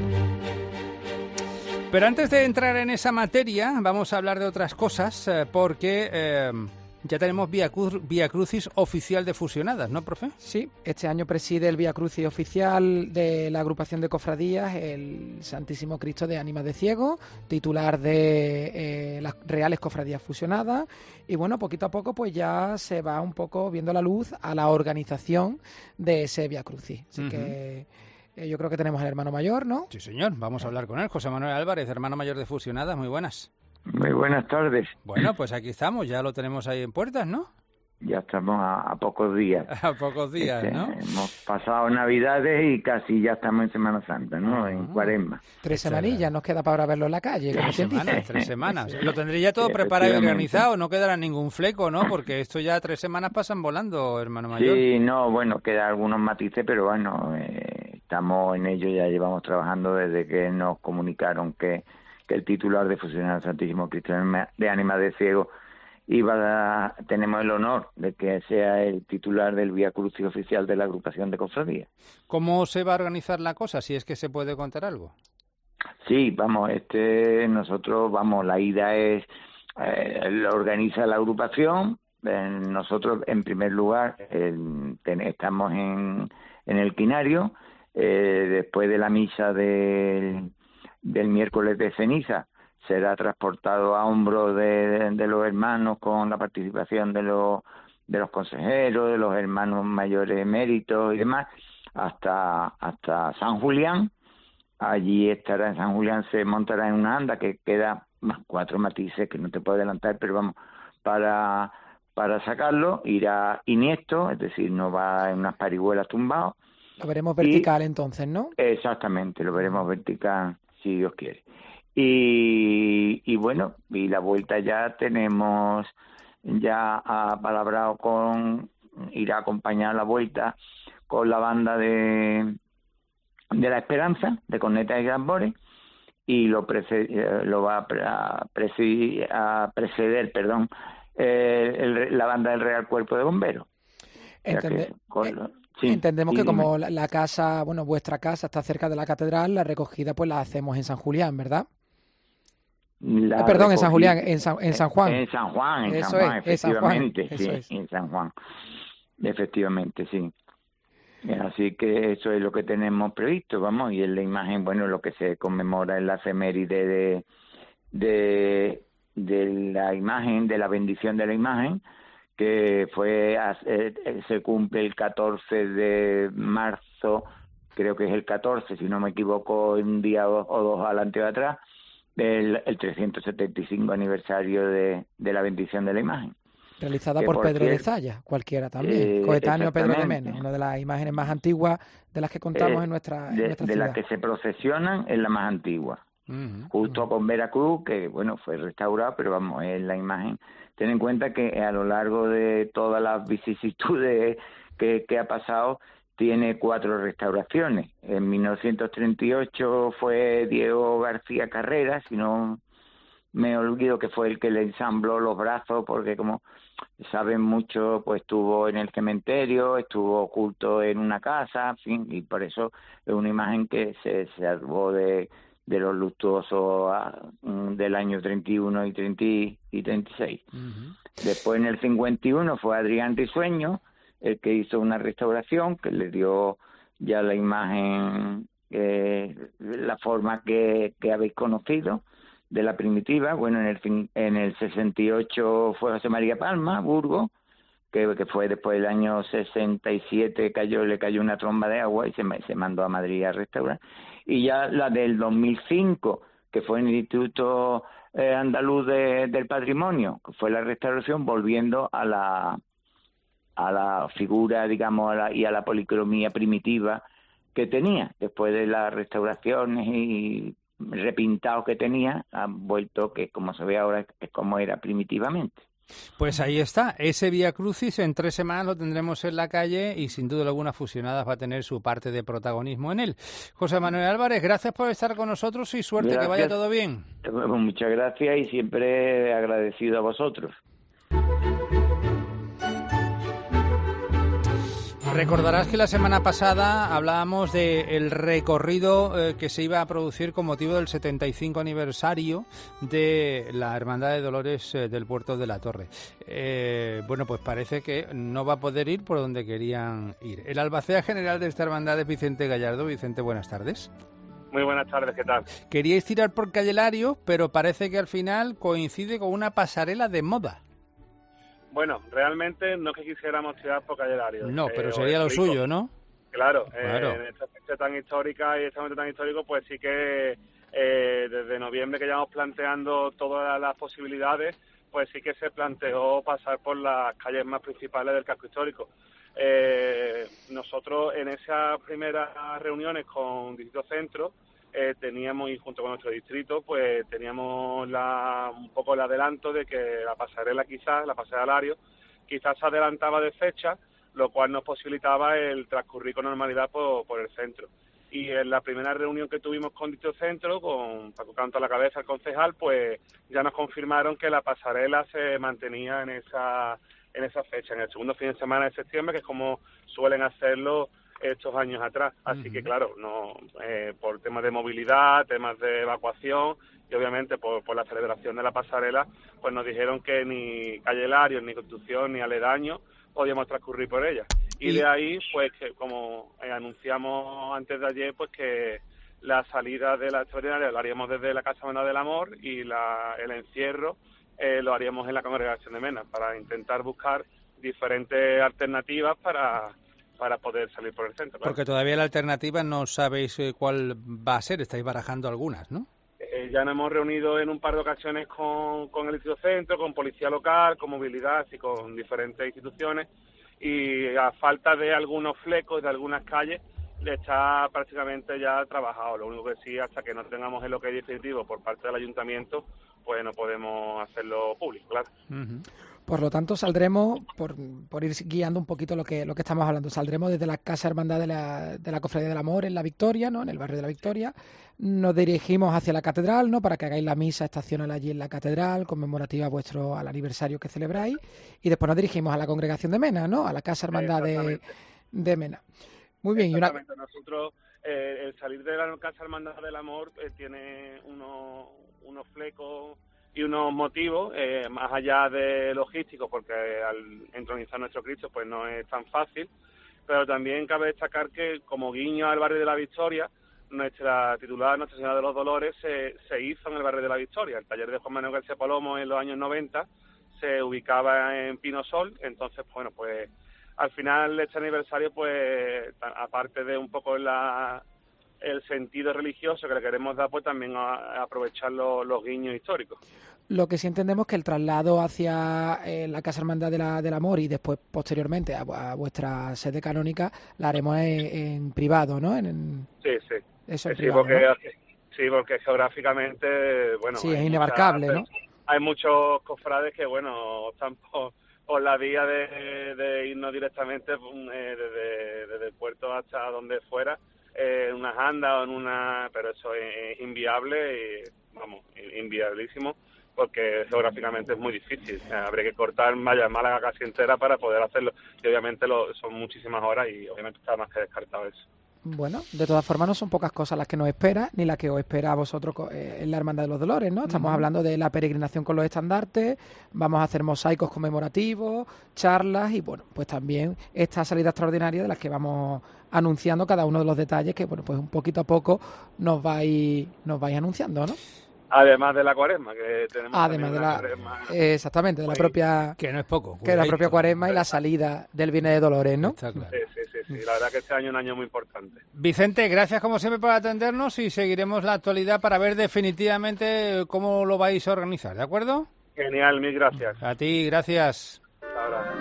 Pero antes de entrar en esa materia, vamos a hablar de otras cosas, eh, porque... Eh, ya tenemos Vía, Cruz, Vía Crucis oficial de Fusionadas, ¿no, profe? Sí, este año preside el Vía Crucis oficial de la agrupación de cofradías el Santísimo Cristo de Ánimas de Ciego, titular de eh, las Reales Cofradías Fusionadas. Y bueno, poquito a poco pues ya se va un poco viendo la luz a la organización de ese Vía Crucis. Así uh-huh. que... Eh, yo creo que tenemos al hermano mayor, ¿no? Sí, señor. Vamos a hablar con él. José Manuel Álvarez, hermano mayor de Fusionadas. Muy buenas. Muy buenas tardes. Bueno, pues aquí estamos, ya lo tenemos ahí en puertas, ¿no? Ya estamos a, a pocos días. A pocos días, este, ¿no? Hemos pasado Navidades y casi ya estamos en Semana Santa, ¿no? Uh-huh. En Cuaresma. Tres semanillas, nos queda para verlo en la calle. Tres semanas, tres semanas. Lo tendré ya todo preparado y organizado, no quedará ningún fleco, ¿no? Porque esto ya tres semanas pasan volando, hermano mayor. Sí, no, bueno, quedan algunos matices, pero bueno, eh, estamos en ello, ya llevamos trabajando desde que nos comunicaron que que el titular de Fusionadas Santísimo Cristo de Ánimas de Ciego iba a, tenemos el honor de que sea el titular del Vía Crucis oficial de la agrupación de cofradías. ¿Cómo se va a organizar la cosa, si es que se puede contar algo? Sí, vamos, este nosotros, vamos, la ida es, eh, lo organiza la agrupación, eh, nosotros en primer lugar eh, ten, estamos en, en el quinario, eh, después de la misa del... del miércoles de ceniza será transportado a hombros de, de los hermanos con la participación de los de los consejeros, de los hermanos mayores eméritos y demás, hasta hasta San Julián. Allí estará en San Julián, se montará en una anda que queda más cuatro matices que no te puedo adelantar, pero vamos, para para sacarlo irá iniesto, es decir, no va en unas parihuelas tumbados. Lo veremos vertical y, entonces, ¿no? Exactamente, lo veremos vertical, si Dios quiere. Y, y bueno, y la vuelta ya tenemos ya apalabrado con, irá a acompañar la vuelta con la banda de de la Esperanza, de cornetas y tambores, y lo, precede, lo va a, presidir, a preceder, perdón, eh, el, la banda del Real Cuerpo de Bomberos. Entende, que, con, sí, entendemos que como la, la casa, bueno, vuestra casa está cerca de la catedral, la recogida pues la hacemos en San Julián, ¿verdad? La eh, perdón, recogida, en San Julián, en San, en San Juan. En San Juan, en Eso San Juan, es, efectivamente, San Juan, sí, es. en San Juan, efectivamente, sí. Así que eso es lo que tenemos previsto, vamos, y en la imagen, bueno, lo que se conmemora en la efeméride de, de, de la imagen, de la bendición de la imagen, que fue eh, se cumple el catorce de marzo, creo que es el catorce, si no me equivoco, un día o, o dos adelante o atrás, el, el trescientos setenta y cinco aniversario de, de la bendición de la imagen. Realizada que por, por Pedro cierto, de Zaya, cualquiera también, eh, coetáneo Pedro de Mena, una de las imágenes más antiguas de las que contamos eh, en nuestra, en de, nuestra de ciudad. las que se procesionan es la más antigua. Uh-huh. Justo uh-huh. con Veracruz, que bueno, fue restaurado, pero vamos, es la imagen. Ten en cuenta que a lo largo de todas las vicisitudes que, que ha pasado, tiene cuatro restauraciones. En mil novecientos treinta y ocho fue Diego García Carreras, si no me olvido, que fue el que le ensambló los brazos, porque como saben mucho, pues estuvo en el cementerio, estuvo oculto en una casa, en fin, y por eso es una imagen que se salvó de, de los luctuosos uh, del año treinta y uno y treinta y treinta y seis. Uh-huh. Después, en el cincuenta y uno, fue Adrián Risueño el que hizo una restauración que le dio ya la imagen, eh, la forma que, que habéis conocido de la primitiva. Bueno, en el en el sesenta y ocho fue José María Palma, Burgos, que, que fue después del año sesenta y siete, cayó le cayó una tromba de agua y se, se mandó a Madrid a restaurar. Y ya la del dos mil cinco, que fue en el Instituto eh, Andaluz de, del Patrimonio, que fue la restauración volviendo a la a la figura, digamos, a la, y a la policromía primitiva que tenía. Después de las restauraciones y repintados que tenía, han vuelto, que como se ve ahora, es como era primitivamente. Pues ahí está, ese Vía Crucis en tres semanas lo tendremos en la calle y sin duda alguna Fusionadas va a tener su parte de protagonismo en él. José Manuel Álvarez, gracias por estar con nosotros y suerte, gracias. Que vaya todo bien. Muchas gracias y siempre agradecido a vosotros. Recordarás que la semana pasada hablábamos del recorrido eh, que se iba a producir con motivo del setenta y cinco aniversario de la Hermandad de Dolores eh, del Puerto de la Torre. Eh, bueno, pues parece que no va a poder ir por donde querían ir. El albacea general de esta hermandad es Vicente Gallardo. Vicente, buenas tardes. Muy buenas tardes, ¿qué tal? Queríais tirar por Calle Lario, pero parece que al final coincide con una pasarela de moda. Bueno, realmente no es que quisiéramos tirar por Calle Lario. No, pero eh, sería lo suyo, ¿no? Claro, claro. Eh, en esta fecha tan histórica y este momento tan histórico, pues sí que eh, desde noviembre que llevamos planteando todas las posibilidades, pues sí que se planteó pasar por las calles más principales del casco histórico. Eh, nosotros en esas primeras reuniones con distintos centros, Eh, teníamos, y junto con nuestro distrito, pues teníamos la, un poco el adelanto de que la pasarela quizás, la pasarela Lario, quizás se adelantaba de fecha, lo cual nos posibilitaba el transcurrir con normalidad por, por el centro. Y en la primera reunión que tuvimos con dicho centro, con Paco Canto a la cabeza, el concejal, pues ya nos confirmaron que la pasarela se mantenía en esa, en esa fecha, en el segundo fin de semana de septiembre, que es como suelen hacerlo estos años atrás, así uh-huh. que claro, no eh, por temas de movilidad, temas de evacuación y obviamente por, por la celebración de la pasarela, pues nos dijeron que ni Calle Lario, ni Constitución, ni aledaño podíamos transcurrir por ella. Y, y de ahí, pues que como eh, anunciamos antes de ayer, pues que la salida de la extraordinaria la haríamos desde la Casa Hermandad del Amor y la, el encierro eh, lo haríamos en la Congregación de Mena, para intentar buscar diferentes alternativas para para poder salir por el centro. Claro. Porque todavía la alternativa no sabéis cuál va a ser, estáis barajando algunas, ¿no? Eh, ya nos hemos reunido en un par de ocasiones con, con el Distrito Centro, con Policía Local, con Movilidad y con diferentes instituciones, y a falta de algunos flecos de algunas calles, está prácticamente ya trabajado. Lo único que sí, hasta que no tengamos el ok definitivo por parte del Ayuntamiento, pues no podemos hacerlo público, claro. Uh-huh. Por lo tanto, saldremos, por, por ir guiando un poquito lo que lo que estamos hablando, saldremos desde la Casa Hermandad de la, de la Cofradía del Amor en La Victoria, ¿no? En el barrio de La Victoria. Nos dirigimos hacia la Catedral, ¿no? Para que hagáis la misa estacional allí en la Catedral, conmemorativa a vuestro al aniversario que celebráis. Y después nos dirigimos a la Congregación de Mena, ¿no? A la Casa Hermandad de, de Mena. Muy bien. Y una... Nosotros, eh, el salir de la Casa Hermandad del Amor eh, tiene unos, unos flecos y unos motivos, eh, más allá de logísticos, porque al entronizar nuestro Cristo pues no es tan fácil, pero también cabe destacar que, como guiño al barrio de la Victoria, nuestra titular, Nuestra Señora de los Dolores, se, se hizo en el barrio de la Victoria. El taller de Juan Manuel García Palomo en los años noventa se ubicaba en Pinosol, entonces, bueno, pues al final este aniversario, pues aparte de un poco la, el sentido religioso que le queremos dar, pues también a, a aprovechar los, los guiños históricos. Lo que sí entendemos que el traslado hacia eh, la Casa Hermandad de la, del Amor y después, posteriormente, a, a vuestra sede canónica, la haremos en, en privado, ¿no? En, en... Sí, sí. Eso en sí, privado, porque, ¿no? Sí, porque geográficamente, bueno... Sí, es inabarcable, mucha, ¿no? Hay muchos cofrades que, bueno, están por, por la vía de, de irnos directamente eh, desde, desde el puerto hasta donde fuera, eh, en unas andas o en una... Pero eso es, es inviable y, vamos, inviabilísimo, porque geográficamente es muy difícil. O sea, habría que cortar Malla Málaga casi entera para poder hacerlo. Y obviamente lo, son muchísimas horas y obviamente está más que descartado eso. Bueno, de todas formas no son pocas cosas las que nos espera, ni las que os espera a vosotros eh, en la Hermandad de los Dolores, ¿no? Estamos uh-huh. hablando de la peregrinación con los estandartes, vamos a hacer mosaicos conmemorativos, charlas y, bueno, pues también esta salida extraordinaria de las que vamos anunciando cada uno de los detalles que, bueno, pues un poquito a poco nos vais, nos vais anunciando, ¿no? Además de la cuaresma, que tenemos Además de la, cuaresma, eh, exactamente, de la propia... Que no es poco. Que es la propia cuaresma y la salida del Viernes de Dolores, ¿no? Está claro. Sí, sí, sí, sí, la verdad que este año es un año muy importante. Vicente, gracias como siempre por atendernos y seguiremos la actualidad para ver definitivamente cómo lo vais a organizar, ¿de acuerdo? Genial, mil gracias. A ti, gracias. Ahora.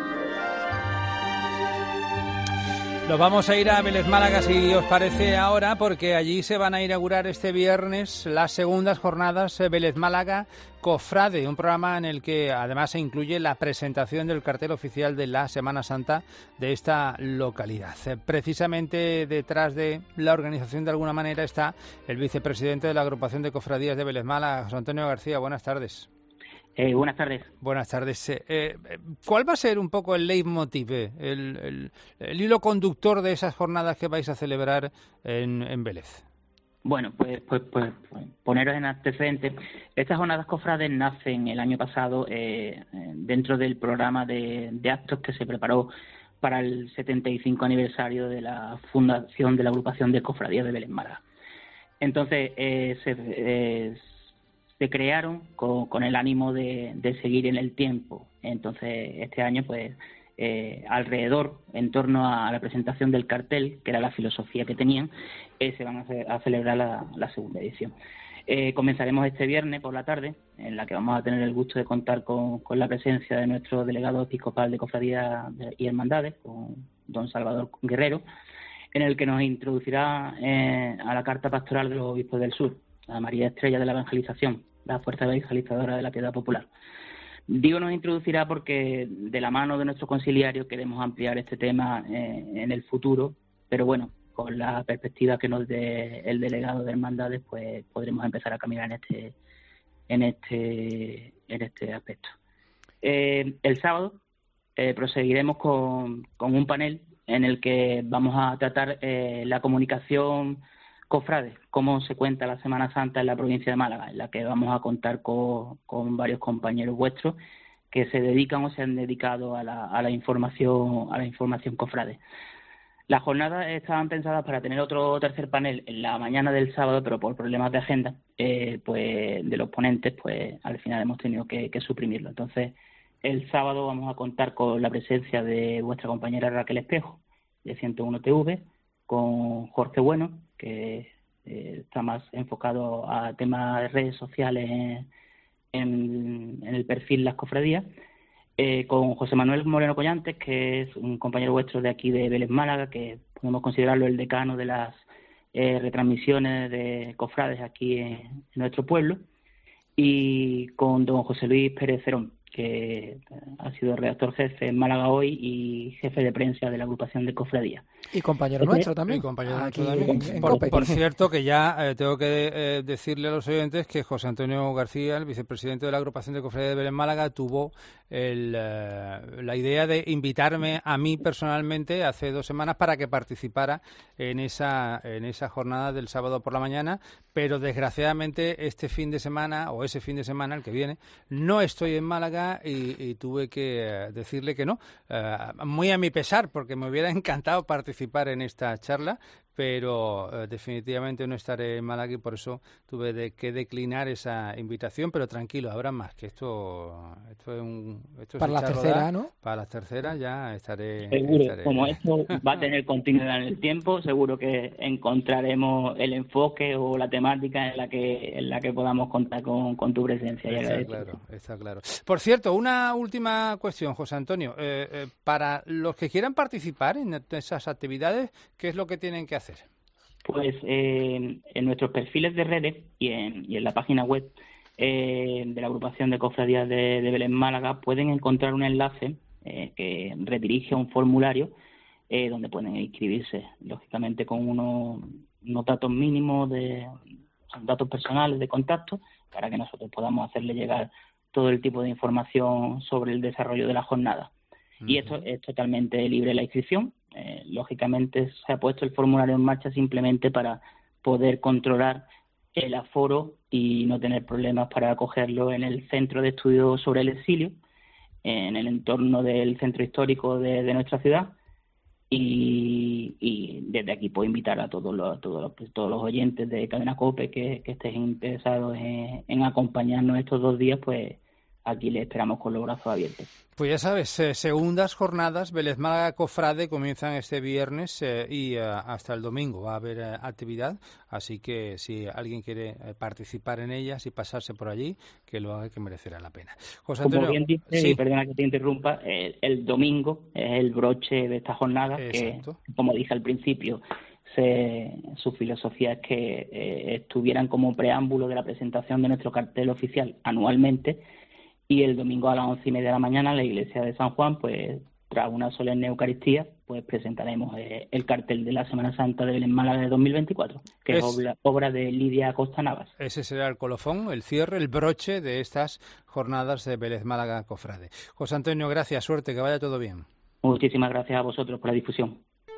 Nos vamos a ir a Vélez Málaga, si os parece ahora, porque allí se van a inaugurar este viernes las segundas jornadas Vélez Málaga Cofrade, un programa en el que además se incluye la presentación del cartel oficial de la Semana Santa de esta localidad. Precisamente detrás de la organización, de alguna manera, está el vicepresidente de la Agrupación de Cofradías de Vélez Málaga, José Antonio García. Buenas tardes. Eh, buenas tardes. Buenas tardes. Eh, ¿Cuál va a ser un poco el leitmotiv, el, el, el hilo conductor de esas jornadas que vais a celebrar en, en Vélez? Bueno, pues, pues, pues, pues poneros en antecedentes. Estas jornadas cofrades nacen el año pasado eh, dentro del programa de, de actos que se preparó para el setenta y cinco aniversario de la fundación de la Agrupación de Cofradías de Vélez Málaga. Entonces, eh, se... Eh, se crearon con, con el ánimo de, de seguir en el tiempo. Entonces, este año, pues, eh, alrededor, en torno a la presentación del cartel, que era la filosofía que tenían, eh, se van a, ce- a celebrar la, la segunda edición. Eh, comenzaremos este viernes por la tarde, en la que vamos a tener el gusto de contar con, con la presencia de nuestro delegado episcopal de Cofradías y Hermandades, con don Salvador Guerrero, en el que nos introducirá eh, a la Carta Pastoral de los Obispos del Sur, a María Estrella de la Evangelización, la Fuerza Evangelizadora de la Piedad Popular. Digo nos introducirá porque de la mano de nuestro conciliario queremos ampliar este tema eh, en el futuro, pero bueno, con la perspectiva que nos dé el delegado de Hermandades, pues podremos empezar a caminar en este en este en este aspecto. Eh, el sábado eh, proseguiremos con, con un panel en el que vamos a tratar eh, la comunicación cofrades, cómo se cuenta la Semana Santa en la provincia de Málaga, en la que vamos a contar con, con varios compañeros vuestros que se dedican o se han dedicado a la, a la información a la información cofrade. Las jornadas estaban pensadas para tener otro tercer panel en la mañana del sábado, pero por problemas de agenda, eh, pues de los ponentes, pues al final hemos tenido que, que suprimirlo. Entonces, el sábado vamos a contar con la presencia de vuestra compañera Raquel Espejo, de ciento uno T V, con Jorge Bueno, que eh, está más enfocado a temas de redes sociales en, en, en el perfil Las Cofradías, eh, con José Manuel Moreno Collantes, que es un compañero vuestro de aquí de Vélez Málaga, que podemos considerarlo el decano de las eh, retransmisiones de cofrades aquí en, en nuestro pueblo, y con don José Luis Pérez Cerón, que ha sido redactor jefe en Málaga Hoy y jefe de prensa de la Agrupación de Cofradías. Y compañero nuestro también. Y compañero Aquí nuestro también. En, en por, Cope. por cierto, que ya eh, tengo que eh, decirle a los oyentes que José Antonio García, el vicepresidente de la Agrupación de Cofradías de Vélez Málaga, tuvo el, eh, la idea de invitarme a mí personalmente hace dos semanas para que participara en esa, en esa jornada del sábado por la mañana, pero desgraciadamente este fin de semana, o ese fin de semana, el que viene, no estoy en Málaga Málaga y, y tuve que eh, decirle que no, eh, muy a mi pesar, porque me hubiera encantado participar en esta charla, pero eh, definitivamente no estaré en Málaga y por eso tuve de que declinar esa invitación, pero tranquilo, habrá más, que esto, esto es un... Esto para la tercera, ¿no? Para la tercera ya estaré... Seguro, estaré... como esto va a tener continuidad en el tiempo, seguro que encontraremos el enfoque o la temática en la que en la que podamos contar con, con tu presencia. Está claro, está claro. Por cierto, una última cuestión, José Antonio. Eh, eh, para los que quieran participar en esas actividades, ¿qué es lo que tienen que hacer? Pues eh, en nuestros perfiles de redes y en, y en la página web eh, de la agrupación de cofradías de, de Belén Málaga pueden encontrar un enlace eh, que redirige a un formulario eh, donde pueden inscribirse, lógicamente con unos, unos datos mínimos, de datos personales de contacto, para que nosotros podamos hacerle llegar todo el tipo de información sobre el desarrollo de la jornada. Uh-huh. Y esto es totalmente libre la inscripción. Eh, lógicamente se ha puesto el formulario en marcha simplemente para poder controlar el aforo y no tener problemas para acogerlo en el Centro de Estudios sobre el Exilio, en el entorno del centro histórico de, de nuestra ciudad. Y, y desde aquí puedo invitar a todos los, todos los, todos los oyentes de Cadena COPE que, que estén interesados en, en acompañarnos estos dos días, pues aquí les esperamos con los brazos abiertos. Pues ya sabes, eh, segundas jornadas Vélez Málaga Cofrade comienzan este viernes eh, y eh, hasta el domingo va a haber eh, actividad, así que si alguien quiere eh, participar en ellas y pasarse por allí, que lo haga, que merecerá la pena. José Antonio, como bien dice, sí. y perdona que te interrumpa, el, el domingo es el broche de esta jornada. Exacto. Que, como dije al principio, se, su filosofía es que eh, estuvieran como preámbulo de la presentación de nuestro cartel oficial anualmente. Y el domingo a las once y media de la mañana en la iglesia de San Juan, pues tras una solemne Eucaristía, pues presentaremos eh, el cartel de la Semana Santa de Belén Málaga de dos mil veinticuatro, que es, es obra, obra de Lidia Acosta Navas. Ese será el colofón, el cierre, el broche de estas jornadas de Vélez Málaga Cofrade. José Antonio, gracias, suerte, que vaya todo bien. Muchísimas gracias a vosotros por la difusión.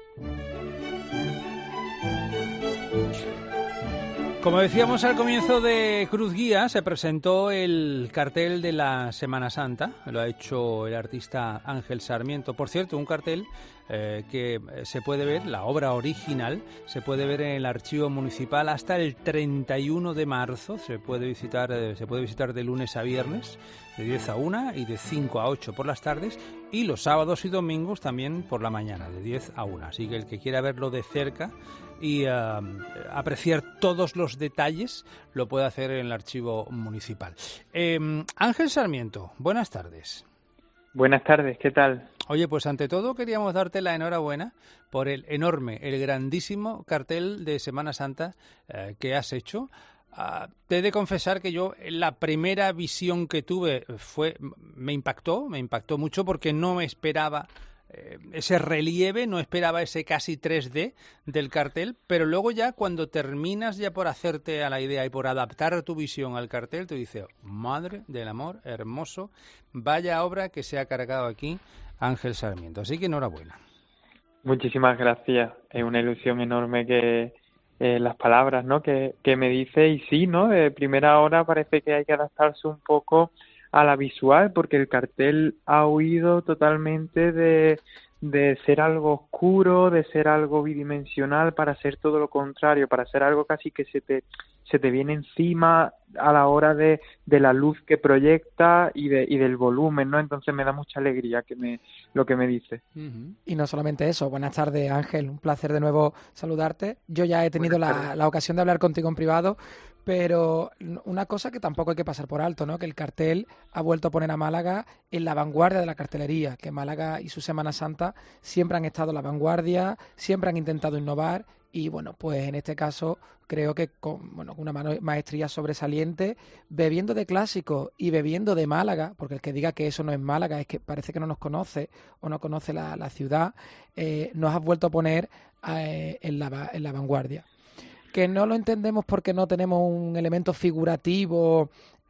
Como decíamos al comienzo de Cruz Guía, se presentó el cartel de la Semana Santa, lo ha hecho el artista Ángel Sarmiento. Por cierto, un cartel eh, que se puede ver, la obra original, se puede ver en el archivo municipal hasta el treinta y uno de marzo, se puede visitar, eh, se puede visitar de lunes a viernes, de diez a una y de cinco a ocho por las tardes, y los sábados y domingos también por la mañana, de diez a una. Así que el que quiera verlo de cerca y uh, apreciar todos los detalles lo puede hacer en el archivo municipal. Eh, Ángel Sarmiento, buenas tardes. Buenas tardes, ¿qué tal? Oye, pues ante todo queríamos darte la enhorabuena por el enorme, el grandísimo cartel de Semana Santa eh, que has hecho. Uh, te he de confesar que yo la primera visión que tuve fue me impactó, me impactó mucho porque no me esperaba eh, ese relieve, no esperaba ese casi tres D del cartel, pero luego ya cuando terminas ya por hacerte a la idea y por adaptar tu visión al cartel, te dices, madre del amor, hermoso, vaya obra que se ha cargado aquí Ángel Sarmiento, así que enhorabuena. Muchísimas gracias, es una ilusión enorme que Eh, las palabras, ¿no? Que, que me dice, y sí, ¿no? De primera hora parece que hay que adaptarse un poco a la visual, porque el cartel ha huido totalmente de, de ser algo oscuro, de ser algo bidimensional, para ser todo lo contrario, para ser algo casi que se te se te viene encima a la hora de, de la luz que proyecta y de y del volumen, ¿no? Entonces me da mucha alegría que me lo que me dice. Uh-huh. Y no solamente eso, buenas tardes Ángel, un placer de nuevo saludarte. Yo ya he tenido la, la ocasión de hablar contigo en privado, pero una cosa que tampoco hay que pasar por alto, ¿no? Que el cartel ha vuelto a poner a Málaga en la vanguardia de la cartelería, que Málaga y su Semana Santa siempre han estado en la vanguardia, siempre han intentado innovar. Y bueno, pues en este caso creo que con bueno, una maestría sobresaliente, bebiendo de clásicos y bebiendo de Málaga, porque el que diga que eso no es Málaga es que parece que no nos conoce o no conoce la, la ciudad, eh, nos has vuelto a poner eh, en, la, en la vanguardia. Que no lo entendemos porque no tenemos un elemento figurativo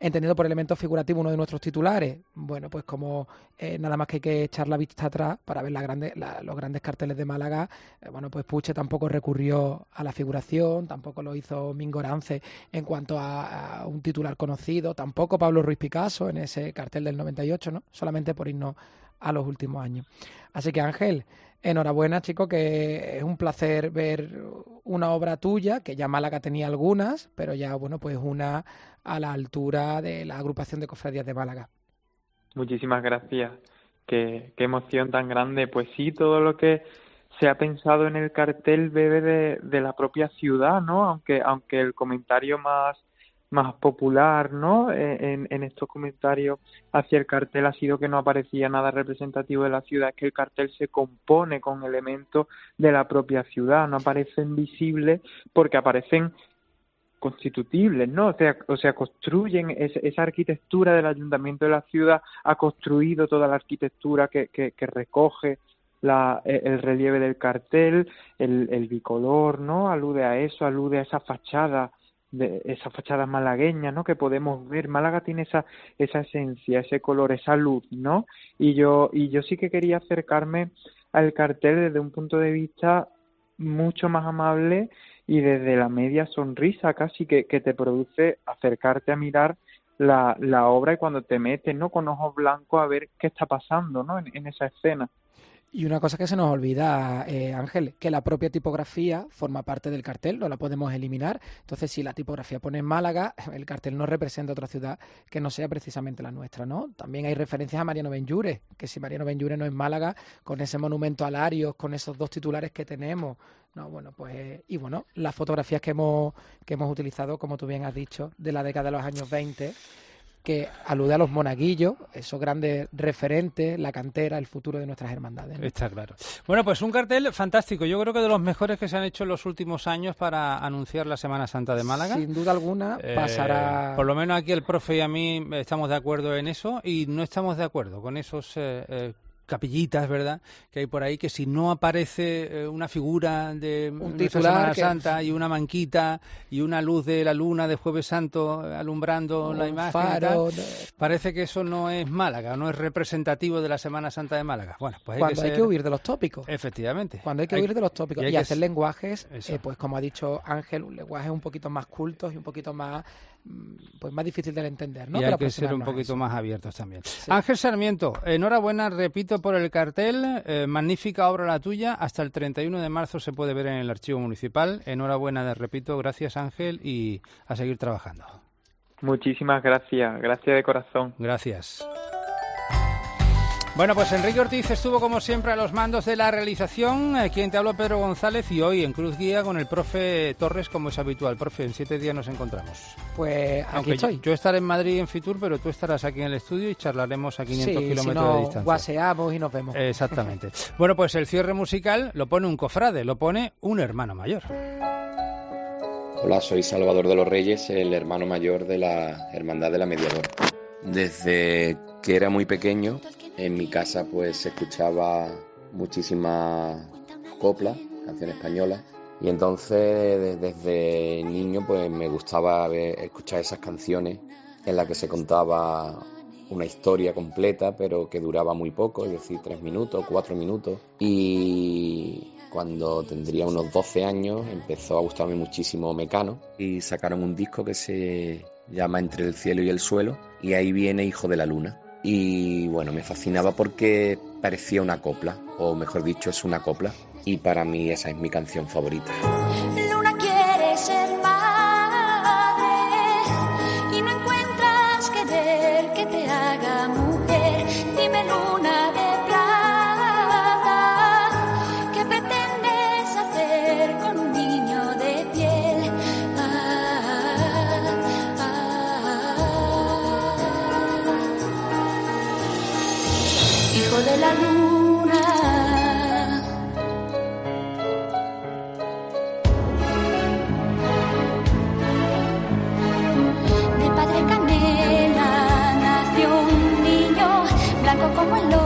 entendiendo por elemento figurativo uno de nuestros titulares. Bueno, pues como eh, nada más que hay que echar la vista atrás para ver la grande, la, los grandes carteles de Málaga, eh, bueno, pues Puche tampoco recurrió a la figuración, tampoco lo hizo Mingorance en cuanto a, a un titular conocido, tampoco Pablo Ruiz Picasso en ese cartel del noventa y ocho, ¿no? Solamente por irnos a los últimos años. Así que Ángel, enhorabuena, chico, que es un placer ver una obra tuya, que ya Málaga tenía algunas, pero ya, bueno, pues una a la altura de la agrupación de cofradías de Málaga. Muchísimas gracias. Qué, qué emoción tan grande. Pues sí, todo lo que se ha pensado en el cartel bebe de, de la propia ciudad, ¿no? Aunque, aunque el comentario más más popular, ¿no? En, en estos comentarios hacia el cartel ha sido que no aparecía nada representativo de la ciudad, es que el cartel se compone con elementos de la propia ciudad, no aparecen visibles porque aparecen constitutibles, ¿no? O sea, o sea construyen esa, esa arquitectura del ayuntamiento de la ciudad, ha construido toda la arquitectura que, que, que recoge la, el relieve del cartel, el, el bicolor, ¿no? Alude a eso, alude a esa fachada, de esas fachadas malagueñas, ¿no? Que podemos ver. Málaga tiene esa esa esencia, ese color, esa luz, ¿no? Y yo y yo sí que quería acercarme al cartel desde un punto de vista mucho más amable y desde la media sonrisa casi que, que te produce acercarte a mirar la, la obra y cuando te metes, ¿no? Con ojos blancos a ver qué está pasando, ¿no? En, en esa escena. Y una cosa que se nos olvida, eh, Ángel, que la propia tipografía forma parte del cartel, no la podemos eliminar. Entonces, si la tipografía pone en Málaga, el cartel no representa otra ciudad que no sea precisamente la nuestra, ¿no? También hay referencias a Mariano Benlluरे, que si Mariano Benlluरे no es Málaga, con ese monumento a Larios, con esos dos titulares que tenemos, no, bueno, pues, y bueno, las fotografías que hemos, que hemos utilizado, como tú bien has dicho, de la década de los años veinte, que alude a los monaguillos, esos grandes referentes, la cantera, el futuro de nuestras hermandades, ¿no? Está claro. Bueno, pues un cartel fantástico. Yo creo que de los mejores que se han hecho en los últimos años para anunciar la Semana Santa de Málaga. Sin duda alguna eh, pasará... Por lo menos aquí el profe y a mí estamos de acuerdo en eso y no estamos de acuerdo con esos... Eh, eh, capillitas, ¿verdad?, que hay por ahí, que si no aparece eh, una figura de un nuestra titular Semana que... Santa y una manquita y una luz de la luna de Jueves Santo alumbrando un la imagen faro, y tal, parece que eso no es Málaga, no es representativo de la Semana Santa de Málaga. Bueno, pues hay Cuando que hay ser... que huir de los tópicos. Efectivamente. Cuando hay que hay... huir de los tópicos y, y hacer que... lenguajes, eh, pues como ha dicho Ángel, un lenguaje un poquito más cultos y un poquito más... pues más difícil de entender, ¿no? Y Pero hay que ser un poquito eso. más abiertos también. Sí. Ángel Sarmiento, enhorabuena, repito, por el cartel, eh, magnífica obra la tuya, hasta el treinta y uno de marzo se puede ver en el Archivo Municipal, enhorabuena, de repito, gracias Ángel y a seguir trabajando. Muchísimas gracias, gracias de corazón. Gracias. Bueno, pues Enrique Ortiz estuvo como siempre a los mandos de la realización, eh, quien te habló Pedro González y hoy en Cruz Guía con el profe Torres como es habitual. Profe, en siete días nos encontramos. Pues aquí Aunque estoy. Yo, yo estaré en Madrid en Fitur, pero tú estarás aquí en el estudio y charlaremos a quinientos sí, kilómetros si no, de distancia. guaseamos y nos vemos. Exactamente. Bueno, pues el cierre musical lo pone un cofrade, lo pone un hermano mayor. Hola, soy Salvador de los Reyes, el hermano mayor de la Hermandad de la Mediadora. Desde que era muy pequeño, en mi casa pues se escuchaba muchísima copla, canción española, y entonces desde niño pues me gustaba ver, escuchar esas canciones en las que se contaba una historia completa, pero que duraba muy poco, es decir, tres minutos, cuatro minutos, y cuando tendría unos doce años empezó a gustarme muchísimo Mecano y sacaron un disco que se llama Entre el cielo y el suelo, y ahí viene Hijo de la Luna. Y bueno, me fascinaba porque parecía una copla, o mejor dicho, es una copla, y para mí esa es mi canción favorita. Luna quiere ser madre y no encuentras querer que te haga mujer. Dime, luna de plata, ¿qué pretendes hacer con un niño de piel? Ah, ah, ah. Hijo de la luna, de padre canela nació un niño blanco como el lobo.